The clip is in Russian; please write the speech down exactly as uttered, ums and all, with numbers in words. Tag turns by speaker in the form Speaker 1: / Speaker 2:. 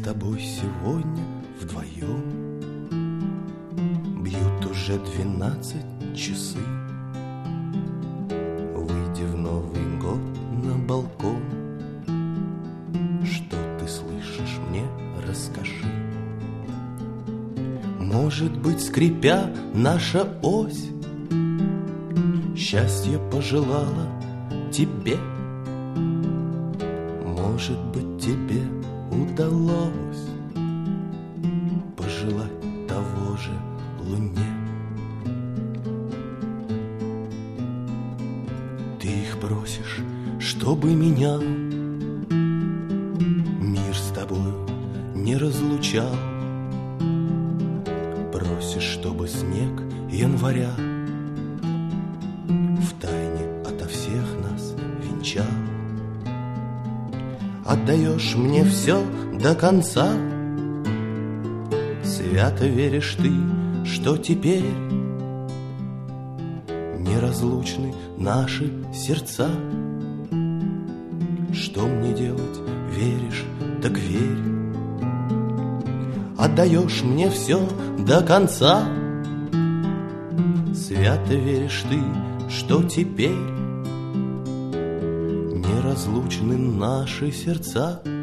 Speaker 1: тобой сегодня вдвоем. Бьют уже двенадцать часы. Выйди в Новый год на балкон. Что ты слышишь, мне расскажи. Может быть, скрипя наша ось, счастье пожелала тебе. Может быть, тебе удалось пожелать того же луне. Ты их просишь, чтобы меня мир с тобою не разлучал. Просишь, чтобы снег января втайне ото всех нас венчал. Отдаешь мне все до конца. Свято веришь ты, что теперь неразлучны наши сердца. Что мне делать, веришь, так верь. Отдаешь мне все до конца. Свято веришь ты, что теперь неразлучны наши сердца.